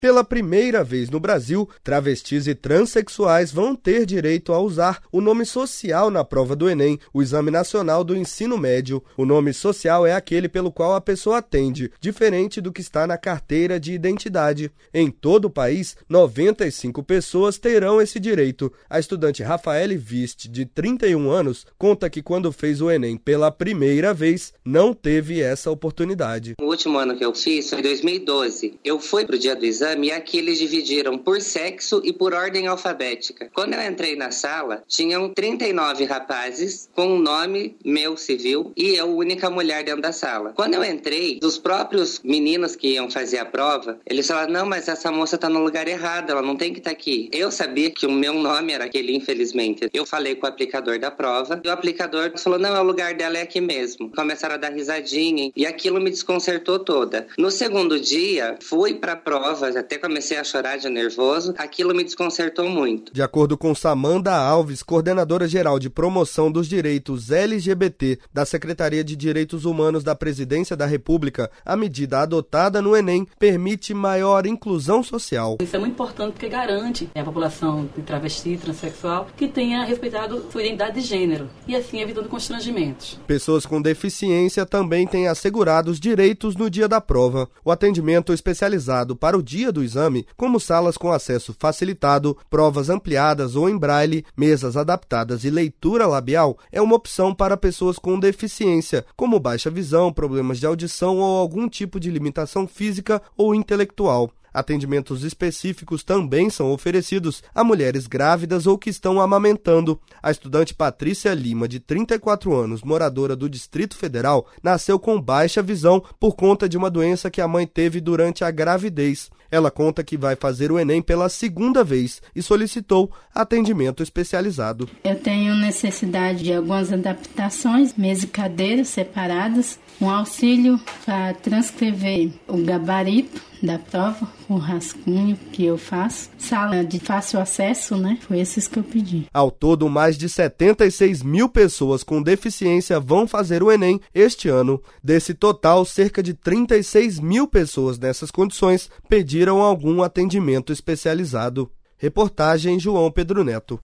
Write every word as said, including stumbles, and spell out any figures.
Pela primeira vez no Brasil, travestis e transexuais vão ter direito a usar o nome social na prova do Enem, o Exame Nacional do Ensino Médio. O nome social é aquele pelo qual a pessoa atende, diferente do que está na carteira de identidade. Em todo o país, noventa e cinco pessoas terão esse direito. A estudante Rafaele Viste, de trinta e um anos, conta que quando fez o Enem pela primeira vez, não teve essa oportunidade. O último ano que eu fiz foi em dois mil e doze. Eu fui pro dia do exame e aqui eles dividiram por sexo e por ordem alfabética. Quando eu entrei na sala, tinham trinta e nove rapazes com um nome meu civil e eu, única mulher dentro da sala. Quando eu entrei, os próprios meninos que iam fazer a prova, eles falaram, não, mas essa moça tá no lugar errado, ela não tem que estar aqui. Eu sabia que o meu nome era aquele, infelizmente. Eu falei com o aplicador da prova e o aplicador falou, não, o lugar dela é aqui mesmo. Começaram a dar risadinha e aquilo me desconcertou toda. No segundo dia, fui pra prova, até comecei a chorar de nervoso, aquilo me desconcertou muito. De acordo com Samanda Alves, coordenadora geral de promoção dos direitos L G B T da Secretaria de Direitos Humanos da Presidência da República, a medida adotada no Enem permite maior inclusão social. Isso é muito importante porque garante a população de travesti e transexual que tenha respeitado sua identidade de gênero e assim evitando constrangimentos. Pessoas com deficiência também têm assegurados direitos no dia da prova. O atendimento especializado para o dia do exame, como salas com acesso facilitado, provas ampliadas ou em braille, mesas adaptadas e leitura labial, é uma opção para pessoas com deficiência, como baixa visão, problemas de audição ou algum tipo de limitação física ou intelectual. Atendimentos específicos também são oferecidos a mulheres grávidas ou que estão amamentando. A estudante Patrícia Lima, de trinta e quatro anos, moradora do Distrito Federal, nasceu com baixa visão por conta de uma doença que a mãe teve durante a gravidez. Ela conta que vai fazer o Enem pela segunda vez e solicitou atendimento especializado. Eu tenho necessidade de algumas adaptações, mesa e cadeiras separadas, um auxílio para transcrever o gabarito da prova, o rascunho que eu faço, sala de fácil acesso, né? Foi esses que eu pedi. Ao todo, mais de setenta e seis mil pessoas com deficiência vão fazer o Enem este ano. Desse total, cerca de trinta e seis mil pessoas nessas condições pediram algum atendimento especializado. Reportagem João Pedro Neto.